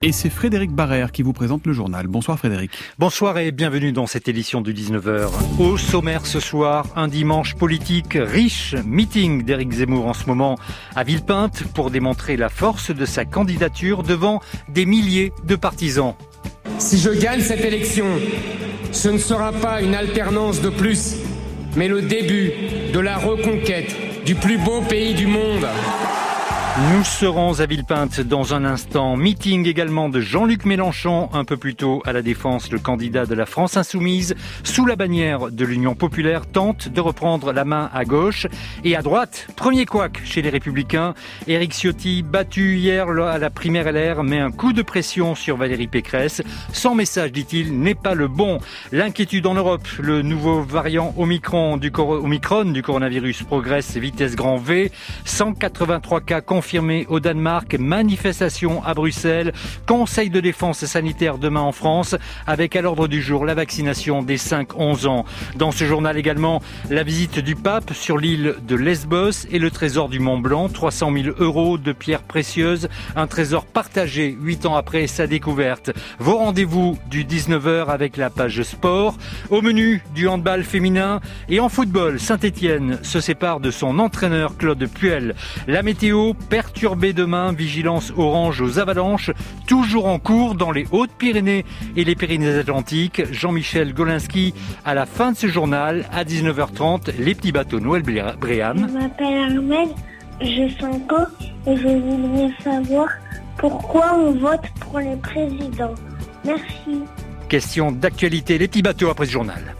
Et c'est Frédéric Barrère qui vous présente le journal. Bonsoir Frédéric. Bonsoir et bienvenue dans cette édition du 19h. Au sommaire ce soir, un dimanche politique riche. Meeting d'Éric Zemmour en ce moment à Villepinte pour démontrer la force de sa candidature devant des milliers de partisans. Si je gagne cette élection, ce ne sera pas une alternance de plus, mais le début de la reconquête du plus beau pays du monde. Nous serons à Villepinte dans un instant. Meeting également de Jean-Luc Mélenchon un peu plus tôt à la Défense. Le candidat de la France Insoumise, sous la bannière de l'Union Populaire, tente de reprendre la main à gauche. Et à droite, premier couac chez les Républicains. Éric Ciotti, battu hier à la primaire LR, met un coup de pression sur Valérie Pécresse. Son message, dit-il, n'est pas le bon. L'inquiétude en Europe, le nouveau variant Omicron du coronavirus progresse vitesse grand V. 183 cas confirmé au Danemark, manifestation à Bruxelles, conseil de défense sanitaire demain en France, avec à l'ordre du jour la vaccination des 5-11 ans. Dans ce journal également, la visite du pape sur l'île de Lesbos et le trésor du Mont Blanc, 300 000 € de pierres précieuses, un trésor partagé 8 ans après sa découverte. Vos rendez-vous du 19h avec la page sport, au menu du handball féminin et en football, Saint-Étienne se sépare de son entraîneur Claude Puel. La météo perturbée demain, vigilance orange aux avalanches, toujours en cours dans les Hautes-Pyrénées et les Pyrénées-Atlantiques. Jean-Michel Golinski à la fin de ce journal, à 19h30, les petits bateaux. Noël Bréham. Je m'appelle Armel, j'ai 5 ans et je voudrais savoir pourquoi on vote pour les présidents. Merci. Question d'actualité, les petits bateaux après ce journal.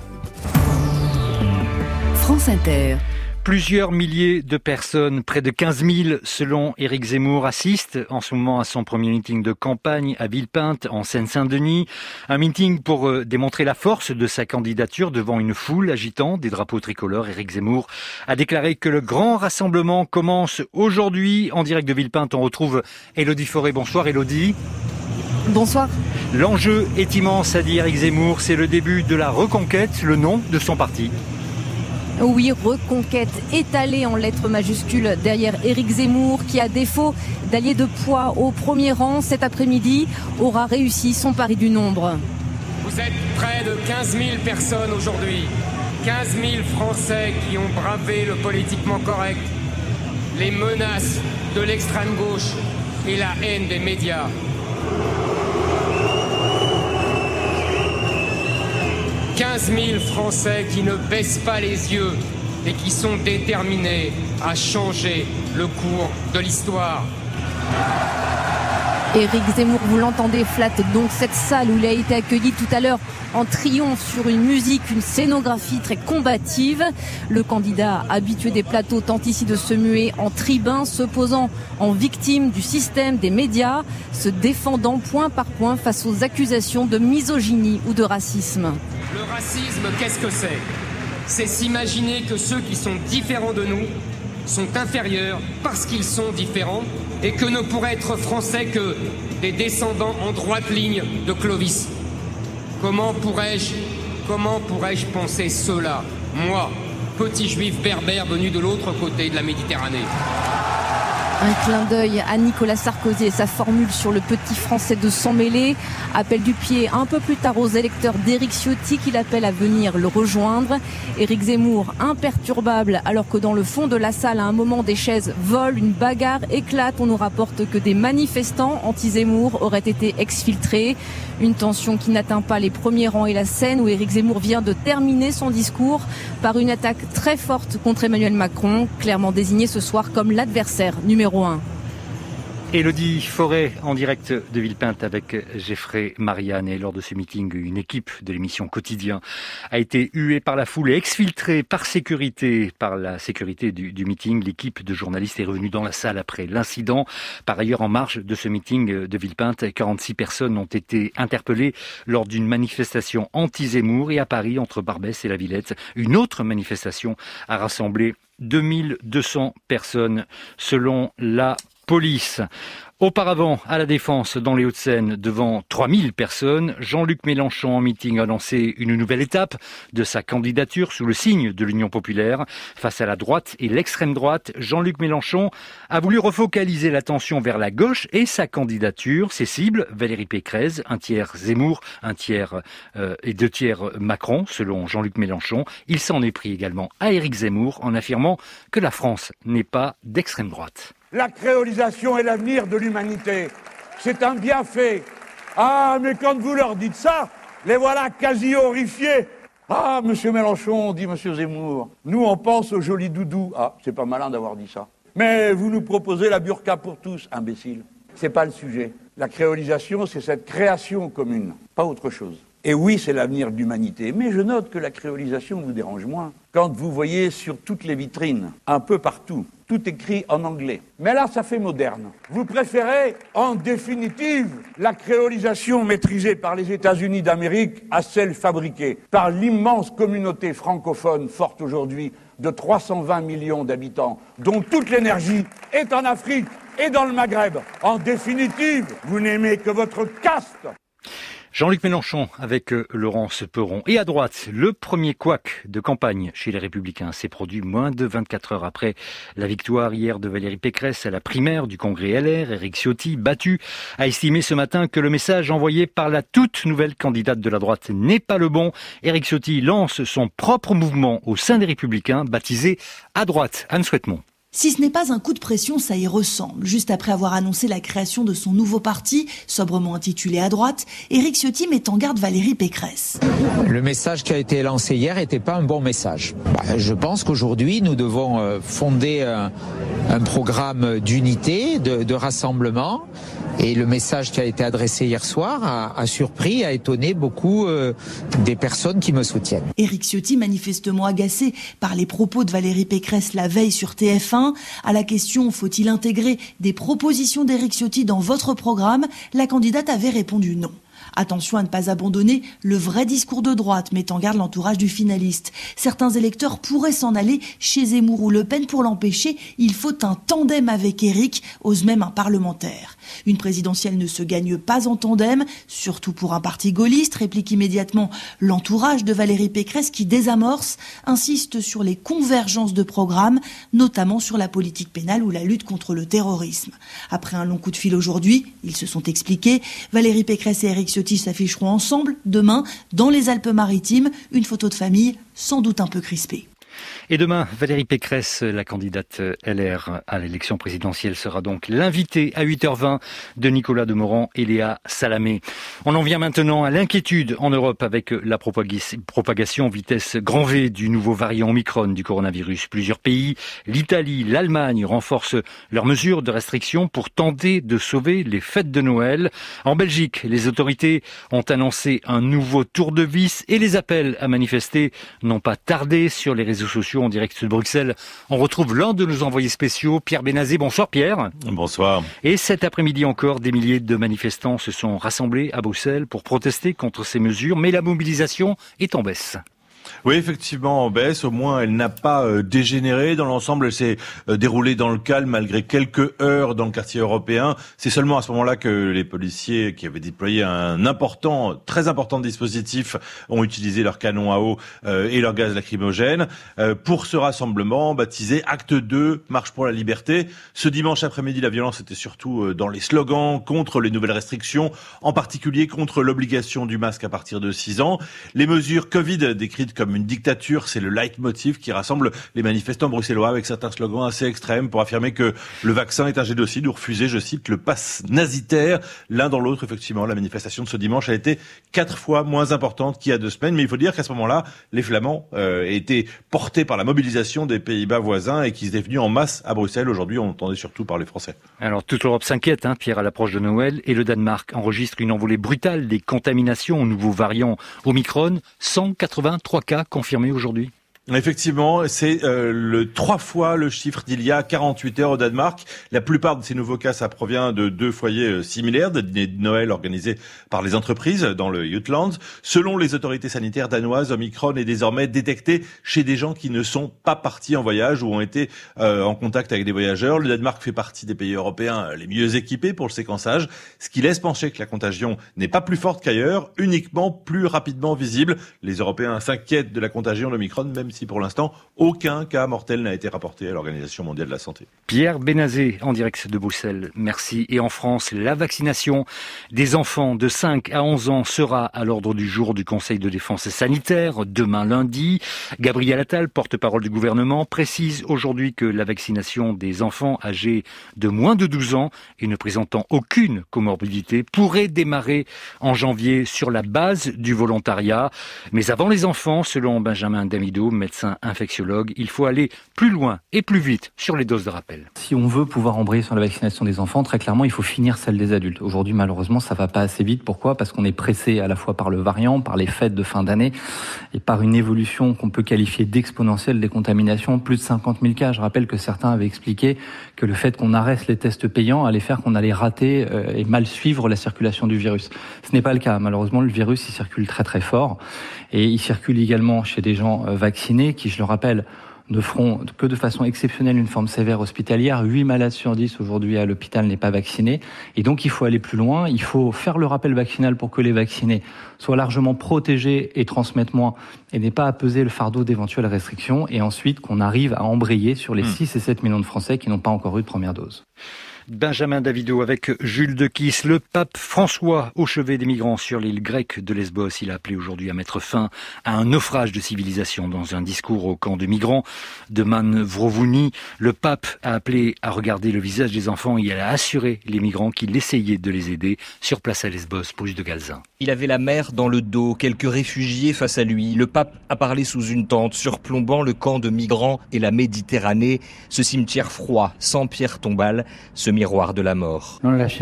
France Inter. Plusieurs milliers de personnes, près de 15 000 selon Éric Zemmour, assistent en ce moment à son premier meeting de campagne à Villepinte, en Seine-Saint-Denis. Un meeting pour démontrer la force de sa candidature devant une foule agitant des drapeaux tricolores. Éric Zemmour a déclaré que le grand rassemblement commence aujourd'hui. En direct de Villepinte, on retrouve Élodie Forêt. Bonsoir Élodie. Bonsoir. L'enjeu est immense, a dit Éric Zemmour. C'est le début de la reconquête, le nom de son parti. Oui, reconquête étalée en lettres majuscules derrière Éric Zemmour qui, à défaut d'alliés de poids au premier rang cet après-midi, aura réussi son pari du nombre. Vous êtes près de 15 000 personnes aujourd'hui. 15 000 Français qui ont bravé le politiquement correct, les menaces de l'extrême gauche et la haine des médias. « 15 000 Français qui ne baissent pas les yeux et qui sont déterminés à changer le cours de l'histoire. » Éric Zemmour, vous l'entendez, flatte donc cette salle où il a été accueilli tout à l'heure en triomphe sur une musique, une scénographie très combative. Le candidat habitué des plateaux tente ici de se muer en tribun, se posant en victime du système des médias, se défendant point par point face aux accusations de misogynie ou de racisme. Le racisme, qu'est-ce que c'est ? C'est s'imaginer que ceux qui sont différents de nous sont inférieurs parce qu'ils sont différents et que ne pourraient être français que des descendants en droite ligne de Clovis. Comment pourrais-je penser cela, moi, petit juif berbère venu de l'autre côté de la Méditerranée ? Un clin d'œil à Nicolas Sarkozy et sa formule sur le petit français de s'en mêler. Appel du pied un peu plus tard aux électeurs d'Éric Ciotti qui l'appelle à venir le rejoindre. Éric Zemmour, imperturbable, alors que dans le fond de la salle, à un moment, des chaises volent, une bagarre éclate. On nous rapporte que des manifestants anti-Zemmour auraient été exfiltrés. Une tension qui n'atteint pas les premiers rangs et la scène où Éric Zemmour vient de terminer son discours par une attaque très forte contre Emmanuel Macron, clairement désigné ce soir comme l'adversaire numéro 1. Élodie Forêt en direct de Villepinte avec Geoffrey Marianne. Et lors de ce meeting, une équipe de l'émission Quotidien a été huée par la foule et exfiltrée par la sécurité du meeting. L'équipe de journalistes est revenue dans la salle après l'incident. Par ailleurs, en marge de ce meeting de Villepinte, 46 personnes ont été interpellées lors d'une manifestation anti-Zemmour. Et à Paris, entre Barbès et la Villette, une autre manifestation a rassemblé 2200 personnes selon la police. Auparavant, à la Défense, dans les Hauts-de-Seine, devant 3000 personnes, Jean-Luc Mélenchon en meeting a lancé une nouvelle étape de sa candidature sous le signe de l'Union populaire. Face à la droite et l'extrême droite, Jean-Luc Mélenchon a voulu refocaliser l'attention vers la gauche et sa candidature. Ses cibles, Valérie Pécresse, un tiers Zemmour, un tiers et 2 tiers Macron, selon Jean-Luc Mélenchon. Il s'en est pris également à Éric Zemmour en affirmant que la France n'est pas d'extrême droite. La créolisation est l'avenir de l'humanité. C'est un bienfait. Ah, mais quand vous leur dites ça, les voilà quasi horrifiés. Ah, monsieur Mélenchon, dit monsieur Zemmour, nous on pense au joli doudou. Ah, c'est pas malin d'avoir dit ça. Mais vous nous proposez la burqa pour tous, imbécile. C'est pas le sujet. La créolisation, c'est cette création commune, pas autre chose. Et oui, c'est l'avenir de l'humanité. Mais je note que la créolisation vous dérange moins. Quand vous voyez sur toutes les vitrines, un peu partout, tout écrit en anglais. Mais là, ça fait moderne. Vous préférez, en définitive, la créolisation maîtrisée par les États-Unis d'Amérique à celle fabriquée par l'immense communauté francophone forte aujourd'hui de 320 millions d'habitants, dont toute l'énergie est en Afrique et dans le Maghreb. En définitive, vous n'aimez que votre caste. Jean-Luc Mélenchon avec Laurence Perron. Et à droite, le premier couac de campagne chez les Républicains s'est produit moins de 24 heures après la victoire hier de Valérie Pécresse à la primaire du Congrès LR. Éric Ciotti, battu, a estimé ce matin que le message envoyé par la toute nouvelle candidate de la droite n'est pas le bon. Éric Ciotti lance son propre mouvement au sein des Républicains, baptisé À droite. Anne Souhaitemont. Si ce n'est pas un coup de pression, ça y ressemble. Juste après avoir annoncé la création de son nouveau parti, sobrement intitulé À droite, Éric Ciotti met en garde Valérie Pécresse. Le message qui a été lancé hier n'était pas un bon message. Je pense qu'aujourd'hui, nous devons fonder un programme d'unité, de rassemblement. Et le message qui a été adressé hier soir a surpris, a étonné beaucoup des personnes qui me soutiennent. Éric Ciotti, manifestement agacé par les propos de Valérie Pécresse la veille sur TF1, à la question « Faut-il intégrer des propositions d'Éric Ciotti dans votre programme ?», la candidate avait répondu non. Attention à ne pas abandonner le vrai discours de droite, met en garde l'entourage du finaliste. Certains électeurs pourraient s'en aller chez Zemmour ou Le Pen pour l'empêcher. Il faut un tandem avec Éric, ose même un parlementaire. Une présidentielle ne se gagne pas en tandem, surtout pour un parti gaulliste, réplique immédiatement l'entourage de Valérie Pécresse qui désamorce, insiste sur les convergences de programmes, notamment sur la politique pénale ou la lutte contre le terrorisme. Après un long coup de fil aujourd'hui, ils se sont expliqués, Valérie Pécresse et Éric Ciotti s'afficheront ensemble demain dans les Alpes-Maritimes, une photo de famille sans doute un peu crispée. Et demain, Valérie Pécresse, la candidate LR à l'élection présidentielle, sera donc l'invitée à 8h20 de Nicolas Demorand et Léa Salamé. On en vient maintenant à l'inquiétude en Europe avec la propagation vitesse grand V du nouveau variant Omicron du coronavirus. Plusieurs pays, l'Italie, l'Allemagne, renforcent leurs mesures de restriction pour tenter de sauver les fêtes de Noël. En Belgique, les autorités ont annoncé un nouveau tour de vis et les appels à manifester n'ont pas tardé sur les réseaux sociaux en direct de Bruxelles. On retrouve l'un de nos envoyés spéciaux, Pierre Benazé. Bonsoir Pierre. Bonsoir. Et cet après-midi encore, des milliers de manifestants se sont rassemblés à Bruxelles pour protester contre ces mesures, mais la mobilisation est en baisse. Oui, effectivement, en baisse. Au moins, elle n'a pas dégénéré. Dans l'ensemble, elle s'est déroulée dans le calme malgré quelques heures dans le quartier européen. C'est seulement à ce moment-là que les policiers qui avaient déployé un très important dispositif ont utilisé leurs canons à eau et leur gaz lacrymogène pour ce rassemblement baptisé Acte 2, Marche pour la liberté. Ce dimanche après-midi, la violence était surtout dans les slogans contre les nouvelles restrictions, en particulier contre l'obligation du masque à partir de 6 ans. Les mesures Covid décrites comme une dictature, c'est le leitmotiv qui rassemble les manifestants bruxellois avec certains slogans assez extrêmes pour affirmer que le vaccin est un génocide ou refuser, je cite, le pass nazitaire. L'un dans l'autre, effectivement, la manifestation de ce dimanche a été 4 fois moins importante qu'il y a 2 semaines. Mais il faut dire qu'à ce moment-là, les Flamands étaient portés par la mobilisation des Pays-Bas voisins et qu'ils étaient venus en masse à Bruxelles. Aujourd'hui, on entendait surtout parler français. Alors, toute l'Europe s'inquiète, Pierre, à l'approche de Noël. Et le Danemark enregistre une envolée brutale des contaminations au nouveau variant Omicron. 183 cas confirmés aujourd'hui. Effectivement, c'est 3 fois le chiffre d'il y a 48 heures au Danemark. La plupart de ces nouveaux cas, ça provient de 2 foyers similaires, de dîners de Noël organisés par les entreprises dans le Jutland. Selon les autorités sanitaires danoises, Omicron est désormais détecté chez des gens qui ne sont pas partis en voyage ou ont été en contact avec des voyageurs. Le Danemark fait partie des pays européens les mieux équipés pour le séquençage, ce qui laisse penser que la contagion n'est pas plus forte qu'ailleurs, uniquement plus rapidement visible. Les Européens s'inquiètent de la contagion d'Omicron, même si pour l'instant, aucun cas mortel n'a été rapporté à l'Organisation mondiale de la santé. Pierre Benazé, en direct de Bruxelles. Merci. Et en France, la vaccination des enfants de 5 à 11 ans sera à l'ordre du jour du Conseil de défense sanitaire, demain lundi. Gabriel Attal, porte-parole du gouvernement, précise aujourd'hui que la vaccination des enfants âgés de moins de 12 ans et ne présentant aucune comorbidité pourrait démarrer en janvier sur la base du volontariat. Mais avant les enfants, selon Benjamin Damido, médecin infectiologue, il faut aller plus loin et plus vite sur les doses de rappel. Si on veut pouvoir embrayer sur la vaccination des enfants, très clairement, il faut finir celle des adultes. Aujourd'hui, malheureusement, ça va pas assez vite. Pourquoi ? Parce qu'on est pressé à la fois par le variant, par les fêtes de fin d'année et par une évolution qu'on peut qualifier d'exponentielle des contaminations. Plus de 50 000 cas. Je rappelle que certains avaient expliqué que le fait qu'on arrête les tests payants allait faire qu'on allait rater et mal suivre la circulation du virus. Ce n'est pas le cas. Malheureusement, le virus, il circule très très fort et il circule également chez des gens vaccinés qui, je le rappelle, ne feront que de façon exceptionnelle une forme sévère hospitalière. 8 malades sur 10 aujourd'hui à l'hôpital n'est pas vacciné. Et donc, il faut aller plus loin. Il faut faire le rappel vaccinal pour que les vaccinés soient largement protégés et transmettent moins et n'aient pas à peser le fardeau d'éventuelles restrictions. Et ensuite, qu'on arrive à embrayer sur les 6 et 7 millions de Français qui n'ont pas encore eu de première dose. Benjamin Davido avec Jules Dequisse. Le pape François, au chevet des migrants sur l'île grecque de Lesbos, il a appelé aujourd'hui à mettre fin à un naufrage de civilisation dans un discours au camp de migrants de Manvrovouni. Le pape a appelé à regarder le visage des enfants et a assuré les migrants qu'il essayait de les aider. Sur place à Lesbos, Bruce de Galzin. Il avait la mer dans le dos, quelques réfugiés face à lui. Le pape a parlé sous une tente, surplombant le camp de migrants et la Méditerranée, ce cimetière froid, sans pierre tombale, ce miroir de la mort.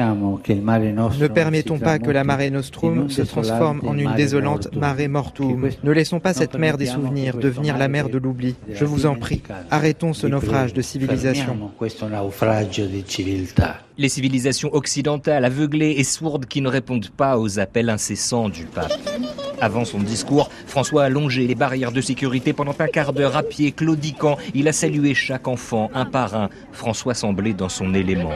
Ne permettons pas que la Mare Nostrum se transforme en une désolante Mare Mortum. Ne laissons pas cette mer des souvenirs devenir la mer de l'oubli. Je vous en prie, arrêtons ce naufrage de civilisation. Les civilisations occidentales, aveuglées et sourdes qui ne répondent pas aux appels incessants du pape. Avant son discours, François a longé les barrières de sécurité pendant un quart d'heure à pied, claudiquant. Il a salué chaque enfant, un par un. François semblait dans son élément.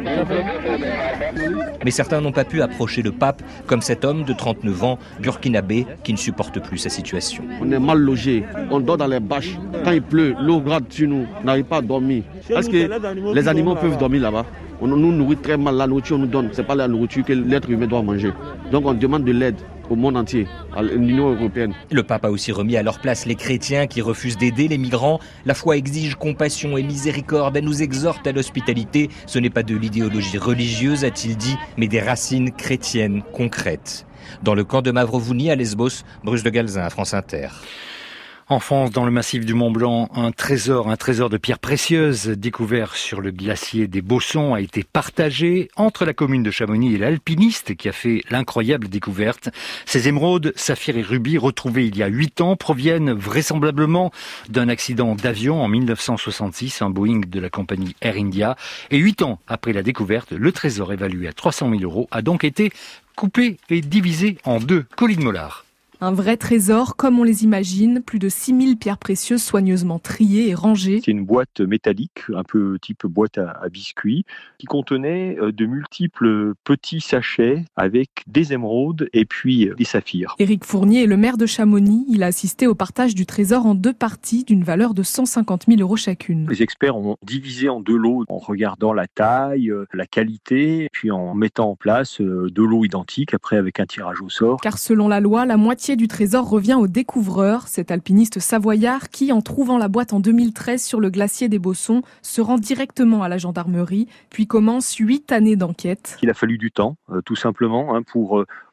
Mais certains n'ont pas pu approcher le pape, comme cet homme de 39 ans, burkinabé, qui ne supporte plus sa situation. On est mal logé, on dort dans les bâches. Quand il pleut, l'eau gratte sur nous, on n'arrive pas à dormir. Est-ce que les animaux peuvent dormir là-bas ? On nous nourrit très mal, la nourriture nous donne, c'est pas la nourriture que l'être humain doit manger. Donc on demande de l'aide au monde entier, à l'Union européenne. Le pape a aussi remis à leur place les chrétiens qui refusent d'aider les migrants. La foi exige compassion et miséricorde, elle nous exhorte à l'hospitalité. Ce n'est pas de l'idéologie religieuse, a-t-il dit, mais des racines chrétiennes concrètes. Dans le camp de Mavrovouni à Lesbos, Bruce de Galzin à France Inter. En France, dans le massif du Mont-Blanc, un trésor de pierres précieuses découvert sur le glacier des Bossons a été partagé entre la commune de Chamonix et l'alpiniste qui a fait l'incroyable découverte. Ces émeraudes, saphirs et rubis retrouvés il y a 8 ans proviennent vraisemblablement d'un accident d'avion en 1966, un Boeing de la compagnie Air India. Et 8 ans après la découverte, le trésor évalué à 300 000 € a donc été coupé et divisé en 2. Colline Mollard. Un vrai trésor, comme on les imagine, plus de 6000 pierres précieuses soigneusement triées et rangées. C'est une boîte métallique, un peu type boîte à biscuits, qui contenait de multiples petits sachets avec des émeraudes et puis des saphirs. Éric Fournier est le maire de Chamonix. Il a assisté au partage du trésor en 2 parties d'une valeur de 150 000 € chacune. Les experts ont divisé en 2 lots en regardant la taille, la qualité, puis en mettant en place 2 lots identiques, après avec un tirage au sort. Car selon la loi, la moitié du trésor revient au découvreur, cet alpiniste savoyard qui, en trouvant la boîte en 2013 sur le glacier des Bossons, se rend directement à la gendarmerie, puis commence 8 années d'enquête. Il a fallu du temps, tout simplement, pour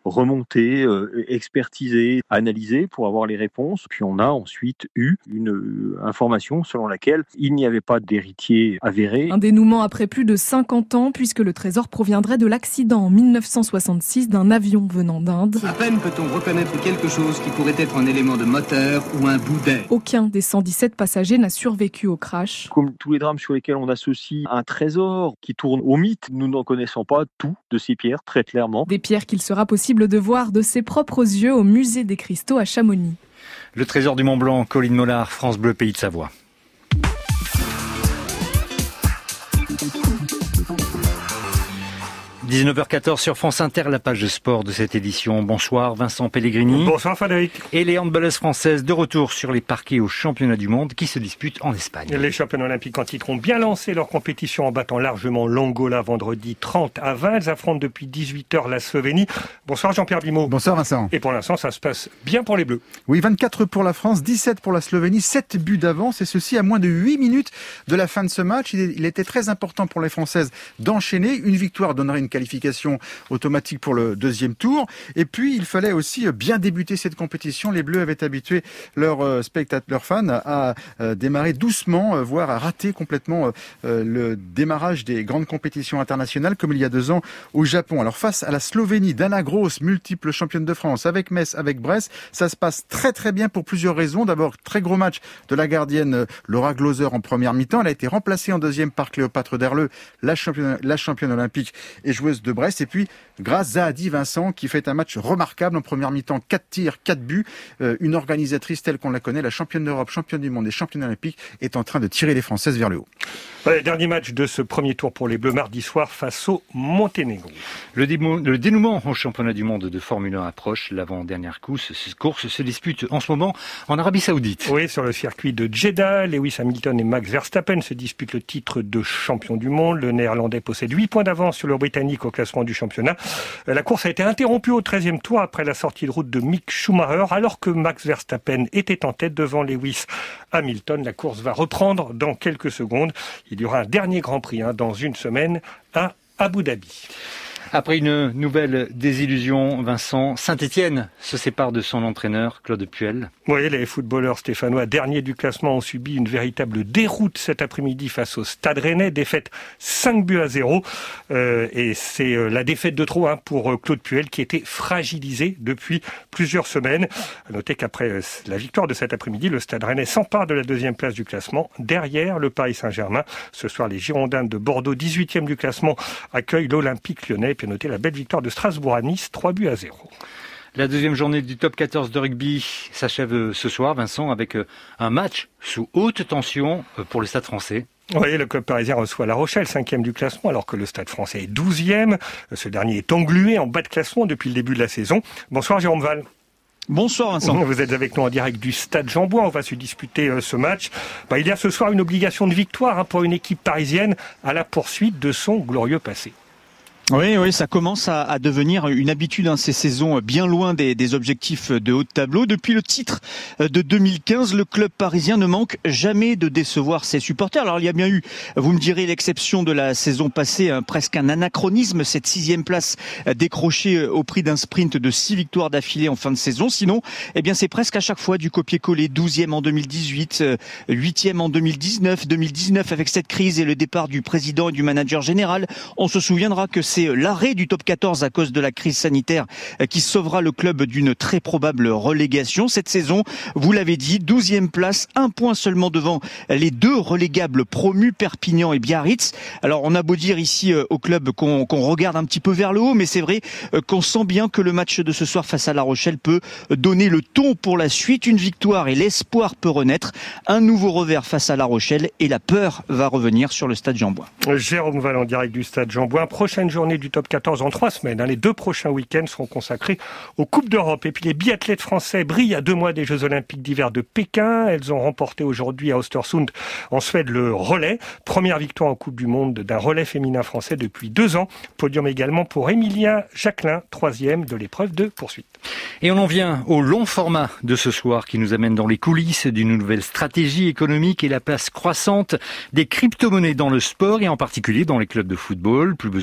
remonté, expertisé, analysé pour avoir les réponses. Puis on a ensuite eu une information selon laquelle il n'y avait pas d'héritier avéré. Un dénouement après plus de 50 ans, puisque le trésor proviendrait de l'accident en 1966 d'un avion venant d'Inde. À peine peut-on reconnaître quelque chose qui pourrait être un élément de moteur ou un bout d'air. Aucun des 117 passagers n'a survécu au crash. Comme tous les drames sur lesquels on associe un trésor qui tourne au mythe, nous n'en connaissons pas tout de ces pierres, très clairement. Des pierres qu'il sera possible de voir de ses propres yeux au musée des Cristaux à Chamonix. Le trésor du Mont Blanc, Colline Mollard, France Bleu, Pays de Savoie. – 19h14 sur France Inter, la page de sport de cette édition. Bonsoir Vincent Pellegrini. Bonsoir Frédéric. Et les handballeuses françaises de retour sur les parquets au championnat du monde qui se disputent en Espagne. Les champions olympiques en titre ont bien lancé leur compétition en battant largement l'Angola vendredi 30-20. Elles affrontent depuis 18h la Slovénie. Bonsoir Jean-Pierre Bimot. Bonsoir Vincent. Et pour l'instant, ça se passe bien pour les Bleus. Oui, 24 pour la France, 17 pour la Slovénie, 7 buts d'avance et ceci à moins de 8 minutes de la fin de ce match. Il était très important pour les Françaises d'enchaîner. Une victoire donnerait une qualification automatique pour le deuxième tour. Et puis, il fallait aussi bien débuter cette compétition. Les Bleus avaient habitué leurs spectateurs, fans à démarrer doucement, voire à rater complètement le démarrage des grandes compétitions internationales, comme il y a 2 ans au Japon. Alors, face à la Slovénie, Dana Gross, multiple championne de France, avec Metz, avec Brest, ça se passe très très bien pour plusieurs raisons. D'abord, très gros match de la gardienne Laura Glauser en première mi-temps. Elle a été remplacée en deuxième par Cléopâtre Derleux, la championne olympique et joueuse de Brest. Et puis, grâce à Adi Vincent, qui fait un match remarquable en première mi-temps, 4 tirs, 4 buts. Une organisatrice telle qu'on la connaît, la championne d'Europe, championne du monde et championne olympique, est en train de tirer les Françaises vers le haut. Ouais, dernier match de ce premier tour pour les Bleus mardi soir face au Monténégro. Le dénouement au championnat du monde de Formule 1 approche. L'avant-dernière course se dispute en ce moment en Arabie Saoudite. Oui, sur le circuit de Jeddah, Lewis Hamilton et Max Verstappen se disputent le titre de champion du monde. Le Néerlandais possède 8 points d'avance sur le Britannique au classement du championnat. La course a été interrompue au 13e tour après la sortie de route de Mick Schumacher, alors que Max Verstappen était en tête devant Lewis Hamilton. La course va reprendre dans quelques secondes. Il y aura un dernier Grand Prix dans une semaine à Abu Dhabi. Après une nouvelle désillusion, Vincent, Saint-Étienne se sépare de son entraîneur, Claude Puel. Oui, les footballeurs stéphanois, derniers du classement, ont subi une véritable déroute cet après-midi face au Stade Rennais. Défaite 5-0. Et c'est la défaite de trop pour Claude Puel, qui était fragilisé depuis plusieurs semaines. À noter qu'après la victoire de cet après-midi, le Stade Rennais s'empare de la 2e place du classement, derrière le Paris Saint-Germain. Ce soir, les Girondins de Bordeaux, 18e du classement, accueillent l'Olympique Lyonnais. Puis noter la belle victoire de Strasbourg à Nice, 3-0. La deuxième journée du top 14 de rugby s'achève ce soir, Vincent, avec un match sous haute tension pour le Stade français. Oui, le club parisien reçoit La Rochelle, 5e du classement, alors que le Stade français est 12e. Ce dernier est englué en bas de classement depuis le début de la saison. Bonsoir Jérôme Val. Bonsoir Vincent. Vous êtes avec nous en direct du Stade Jean-Bouin. On va se disputer ce match. Il y a ce soir une obligation de victoire pour une équipe parisienne à la poursuite de son glorieux passé. Oui, ça commence à devenir une habitude, ces saisons bien loin des objectifs de haut de tableau. Depuis le titre de 2015, le club parisien ne manque jamais de décevoir ses supporters. Alors il y a bien eu, vous me direz, l'exception de la saison passée, presque un anachronisme, cette 6e place décrochée au prix d'un sprint de 6 victoires d'affilée en fin de saison. Sinon, c'est presque à chaque fois du copier-coller. 12e en 2018, 8e en 2019 avec cette crise et le départ du président et du manager général. On se souviendra que c'est l'arrêt du top 14 à cause de la crise sanitaire qui sauvera le club d'une très probable relégation. Cette saison, vous l'avez dit, 12e place, 1 point seulement devant les 2 relégables promus, Perpignan et Biarritz. Alors on a beau dire ici au club qu'on regarde un petit peu vers le haut, mais c'est vrai qu'on sent bien que le match de ce soir face à La Rochelle peut donner le ton pour la suite. Une victoire et l'espoir peut renaître. Un nouveau revers face à La Rochelle et la peur va revenir sur le Stade Jean-Bouin. Jérôme Val en direct du Stade Jean-Bouin. Prochaine journée du top 14 en 3 semaines. Les 2 prochains week-ends seront consacrés aux Coupes d'Europe. Et puis les biathlètes français brillent à 2 mois des Jeux Olympiques d'hiver de Pékin. Elles ont remporté aujourd'hui à Östersund en Suède le relais. Première victoire en Coupe du Monde d'un relais féminin français depuis 2 ans. Podium également pour Emilia Jacquelin, 3e de l'épreuve de poursuite. Et on en vient au long format de ce soir qui nous amène dans les coulisses d'une nouvelle stratégie économique et la place croissante des crypto-monnaies dans le sport et en particulier dans les clubs de football. Plus besoin d'aller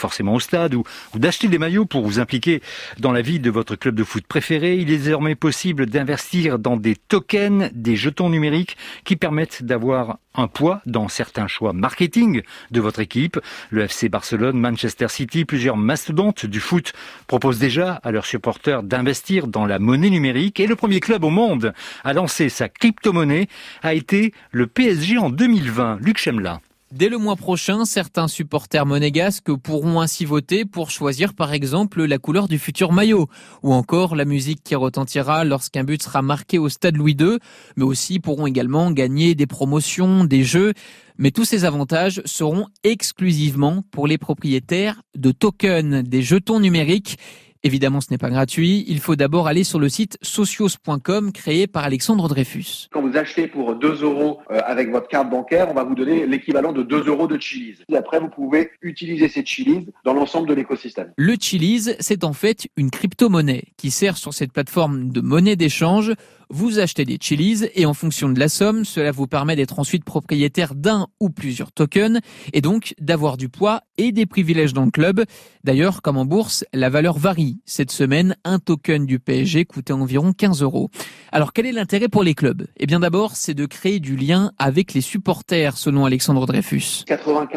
forcément au stade ou d'acheter des maillots pour vous impliquer dans la vie de votre club de foot préféré, il est désormais possible d'investir dans des tokens, des jetons numériques qui permettent d'avoir un poids dans certains choix marketing de votre équipe. Le FC Barcelone, Manchester City, plusieurs mastodontes du foot proposent déjà à leurs supporters d'investir dans la monnaie numérique. Et le premier club au monde à lancer sa crypto-monnaie a été le PSG en 2020. Luc Chemla. Dès le mois prochain, certains supporters monégasques pourront ainsi voter pour choisir par exemple la couleur du futur maillot ou encore la musique qui retentira lorsqu'un but sera marqué au stade Louis II, mais aussi pourront également gagner des promotions, des jeux. Mais tous ces avantages seront exclusivement pour les propriétaires de tokens, des jetons numériques. Évidemment, ce n'est pas gratuit. Il faut d'abord aller sur le site socios.com créé par Alexandre Dreyfus. Quand vous achetez pour 2 € avec votre carte bancaire, on va vous donner l'équivalent de 2 € de Chiliz. Et après, vous pouvez utiliser ces Chiliz dans l'ensemble de l'écosystème. Le Chiliz, c'est en fait une crypto-monnaie qui sert sur cette plateforme de monnaie d'échange. Vous achetez des Chiliz et en fonction de la somme, cela vous permet d'être ensuite propriétaire d'un ou plusieurs tokens et donc d'avoir du poids et des privilèges dans le club. D'ailleurs, comme en bourse, la valeur varie. Cette semaine, un token du PSG coûtait environ 15 €. Alors, quel est l'intérêt pour les clubs ? Eh bien d'abord, c'est de créer du lien avec les supporters, selon Alexandre Dreyfus.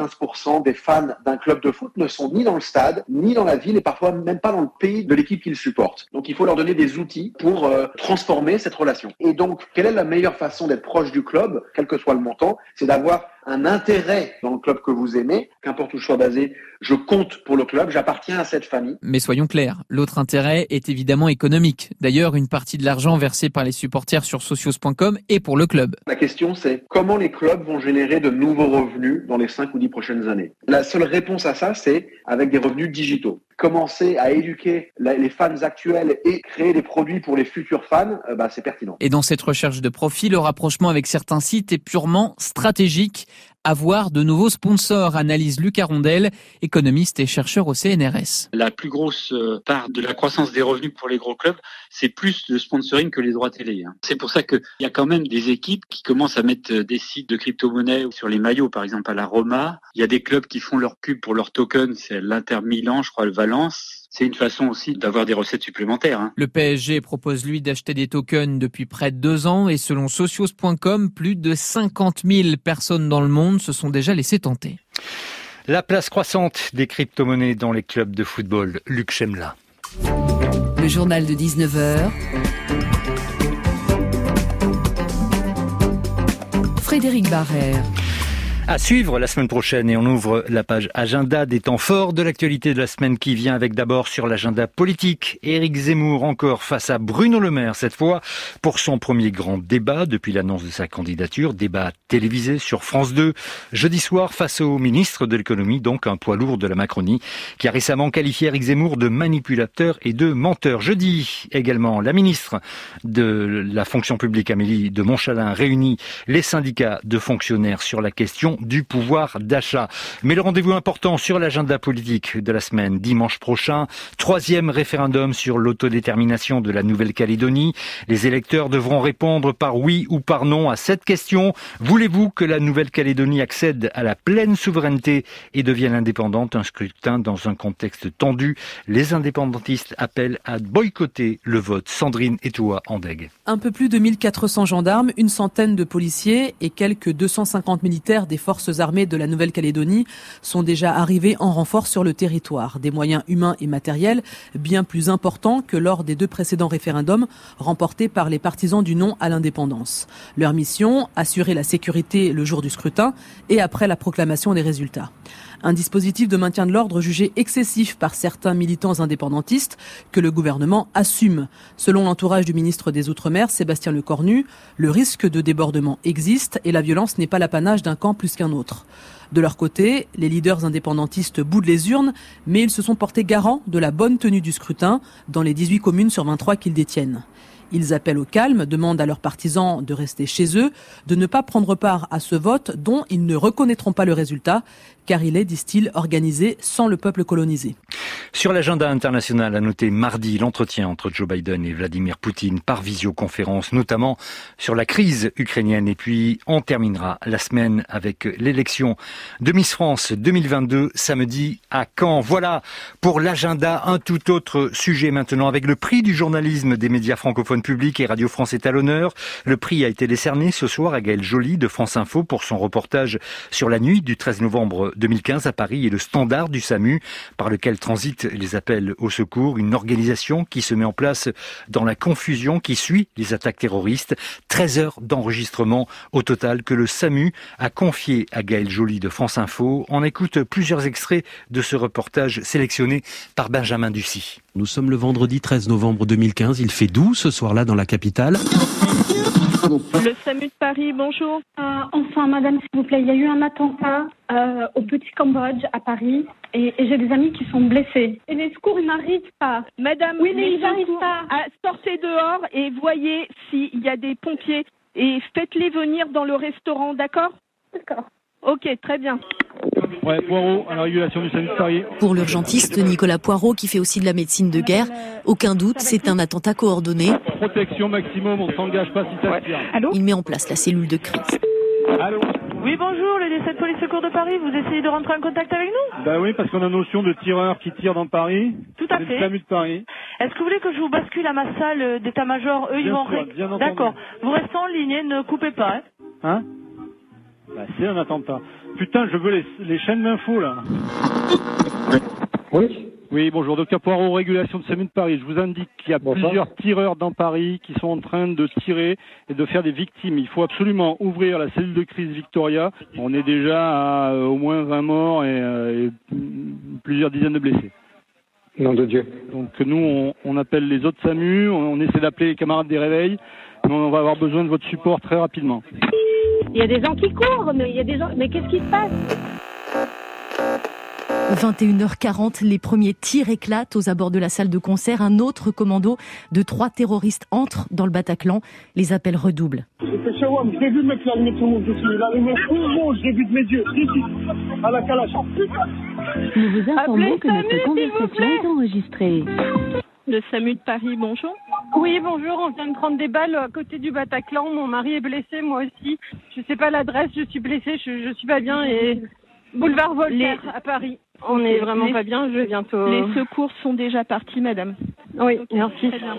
95% des fans d'un club de foot ne sont ni dans le stade, ni dans la ville et parfois même pas dans le pays de l'équipe qu'ils supportent. Donc il faut leur donner des outils pour transformer cette relation. Et donc, quelle est la meilleure façon d'être proche du club, quel que soit le montant ? C'est d'avoir un intérêt dans le club que vous aimez, qu'importe où je sois basé, je compte pour le club, j'appartiens à cette famille. Mais soyons clairs, l'autre intérêt est évidemment économique. D'ailleurs, une partie de l'argent versé par les supporters sur socios.com est pour le club. La question, c'est comment les clubs vont générer de nouveaux revenus dans les 5 ou 10 prochaines années. La seule réponse à ça, c'est avec des revenus digitaux. Commencer à éduquer les fans actuels et créer des produits pour les futurs fans, c'est pertinent. Et dans cette recherche de profit, le rapprochement avec certains sites est purement stratégique. Avoir de nouveaux sponsors, analyse Lucas Rondel, économiste et chercheur au CNRS. La plus grosse part de la croissance des revenus pour les gros clubs, c'est plus le sponsoring que les droits télé. C'est pour ça qu'il y a quand même des équipes qui commencent à mettre des sites de crypto-monnaie sur les maillots, par exemple à la Roma. Il y a des clubs qui font leur pub pour leurs tokens, c'est l'Inter Milan, je crois, le Valence. C'est une façon aussi d'avoir des recettes supplémentaires. Le PSG propose lui d'acheter des tokens depuis près de 2 ans et selon socios.com, plus de 50 000 personnes dans le monde se sont déjà laissées tenter. La place croissante des crypto-monnaies dans les clubs de football. Luc Chemla. Le journal de 19h. Frédéric Barrère. À suivre la semaine prochaine et on ouvre la page agenda des temps forts de l'actualité de la semaine qui vient avec d'abord sur l'agenda politique. Éric Zemmour encore face à Bruno Le Maire cette fois pour son premier grand débat depuis l'annonce de sa candidature. Débat télévisé sur France 2 jeudi soir face au ministre de l'économie, donc un poids lourd de la Macronie qui a récemment qualifié Éric Zemmour de manipulateur et de menteur. Jeudi également, la ministre de la fonction publique Amélie de Montchalin réunit les syndicats de fonctionnaires sur la question du pouvoir d'achat. Mais le rendez-vous important sur l'agenda politique de la semaine, dimanche prochain, 3e référendum sur l'autodétermination de la Nouvelle-Calédonie. Les électeurs devront répondre par oui ou par non à cette question. Voulez-vous que la Nouvelle-Calédonie accède à la pleine souveraineté et devienne indépendante? Un scrutin dans un contexte tendu. Les indépendantistes appellent à boycotter le vote. Sandrine Etoua-Andeg. Un peu plus de 1400 gendarmes, une centaine de policiers et quelques 250 militaires des forces armées de la Nouvelle-Calédonie sont déjà arrivés en renfort sur le territoire. Des moyens humains et matériels bien plus importants que lors des 2 précédents référendums remportés par les partisans du non à l'indépendance. Leur mission, assurer la sécurité le jour du scrutin et après la proclamation des résultats. Un dispositif de maintien de l'ordre jugé excessif par certains militants indépendantistes que le gouvernement assume. Selon l'entourage du ministre des Outre-mer, Sébastien Lecornu, le risque de débordement existe et la violence n'est pas l'apanage d'un camp plus qu'un autre. De leur côté, les leaders indépendantistes boudent les urnes, mais ils se sont portés garants de la bonne tenue du scrutin dans les 18 communes sur 23 qu'ils détiennent. Ils appellent au calme, demandent à leurs partisans de rester chez eux, de ne pas prendre part à ce vote dont ils ne reconnaîtront pas le résultat, car il est, disent-ils, organisé sans le peuple colonisé. Sur l'agenda international, à noter mardi l'entretien entre Joe Biden et Vladimir Poutine par visioconférence, notamment sur la crise ukrainienne. Et puis, on terminera la semaine avec l'élection de Miss France 2022, samedi à Caen. Voilà pour l'agenda. Un tout autre sujet maintenant, avec le prix du journalisme des médias francophones publics, et Radio France est à l'honneur. Le prix a été décerné ce soir à Gaël Joly de France Info pour son reportage sur la nuit du 13 novembre 2015 à Paris et le standard du SAMU par lequel transitent les appels au secours, une organisation qui se met en place dans la confusion qui suit les attaques terroristes. 13 heures d'enregistrement au total que le SAMU a confié à Gaël Joly de France Info. On écoute plusieurs extraits de ce reportage sélectionné par Benjamin Ducy. Nous sommes le vendredi 13 novembre 2015, il fait doux ce soir-là dans la capitale. Le SAMU de Paris, bonjour. Enfin, madame, s'il vous plaît, il y a eu un attentat au Petit Cambodge à Paris et j'ai des amis qui sont blessés. Et les secours, ils n'arrivent pas. Madame, oui, mais ils n'arrivent pas. Sortez dehors et voyez s'il y a des pompiers et faites-les venir dans le restaurant, d'accord ? D'accord. Ok, très bien. Ouais, Poirot, à la régulation du SAMU de Paris. Pour l'urgentiste Nicolas Poirot, qui fait aussi de la médecine de guerre, aucun doute, c'est un attentat coordonné. Protection maximum, on ne s'engage pas si ça tire. Allô ? Il met en place la cellule de crise. Allô ? Oui, bonjour, le 17 Police Secours de Paris, vous essayez de rentrer en contact avec nous ? Ben oui, parce qu'on a notion de tireurs qui tirent dans Paris. Tout à fait. Le SAMU de Paris. Est-ce que vous voulez que je vous bascule à ma salle d'état-major ? Eux, ils vont... Bien entendu. D'accord. Vous restez en ligne, ne coupez pas. Hein ? Bah, c'est un attentat. Putain, je veux les chaînes d'infos, là. Oui. Oui, bonjour, docteur Poirot, régulation de SAMU de Paris. Je vous indique qu'il y a plusieurs tireurs dans Paris qui sont en train de tirer et de faire des victimes. Il faut absolument ouvrir la cellule de crise Victoria. On est déjà à au moins 20 morts et plusieurs dizaines de blessés. Nom de Dieu. Donc nous, on appelle les autres SAMU, on essaie d'appeler les camarades des réveils, mais on va avoir besoin de votre support très rapidement. Il y a des gens qui courent, mais mais qu'est-ce qui se passe ? 21h40, les premiers tirs éclatent aux abords de la salle de concert. Un autre commando de 3 terroristes entre dans le Bataclan. Les appels redoublent. J'ai vu le mec là, le tout le monde, j'ai vu de mes yeux, ici, à la calache. Nous vous informons que notre conversation est enregistrée. Le SAMU de Paris, bonjour. Oui, bonjour, on vient de prendre des balles à côté du Bataclan. Mon mari est blessé, moi aussi. Je sais pas l'adresse, je suis blessée, je suis pas bien et... Boulevard Voltaire à Paris. On est vraiment pas bien, je vais bientôt... Les secours sont déjà partis, madame. Oui, merci. Très bien.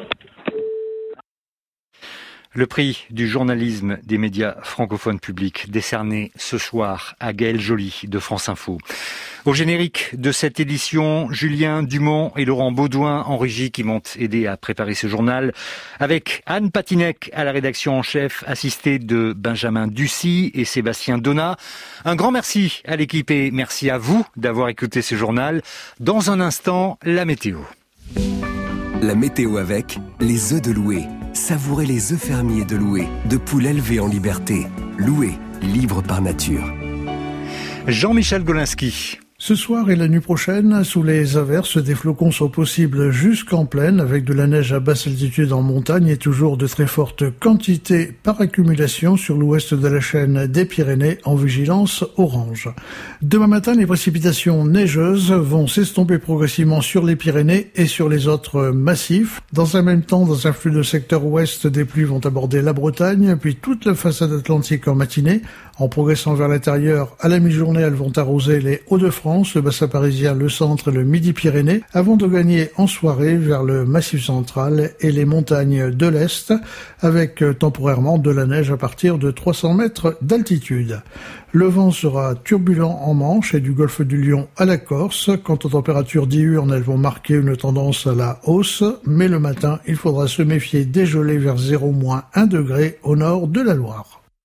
Le prix du journalisme des médias francophones publics décerné ce soir à Gaël Joly de France Info. Au générique de cette édition, Julien Dumont et Laurent Baudouin en régie qui m'ont aidé à préparer ce journal, avec Anne Patinec à la rédaction en chef, assistée de Benjamin Ducy et Sébastien Donat. Un grand merci à l'équipe et merci à vous d'avoir écouté ce journal. Dans un instant, la météo. La météo avec les œufs de Loué. Savourez les œufs fermiers de Loué, de poules élevées en liberté. Loué, libre par nature. Jean-Michel Golinski. Ce soir et la nuit prochaine, sous les averses, des flocons sont possibles jusqu'en plaine, avec de la neige à basse altitude en montagne et toujours de très fortes quantités par accumulation sur l'ouest de la chaîne des Pyrénées en vigilance orange. Demain matin, les précipitations neigeuses vont s'estomper progressivement sur les Pyrénées et sur les autres massifs. Dans un même temps, dans un flux de secteur ouest, des pluies vont aborder la Bretagne, puis toute la façade atlantique en matinée. En progressant vers l'intérieur, à la mi-journée, elles vont arroser les Hauts-de-France, le bassin parisien, le centre et le Midi-Pyrénées, avant de gagner en soirée vers le Massif central et les montagnes de l'Est, avec temporairement de la neige à partir de 300 mètres d'altitude. Le vent sera turbulent en Manche et du golfe du Lion à la Corse. Quant aux températures diurnes, elles vont marquer une tendance à la hausse, mais le matin, il faudra se méfier des gelées vers 0-1 degré au nord de la Loire.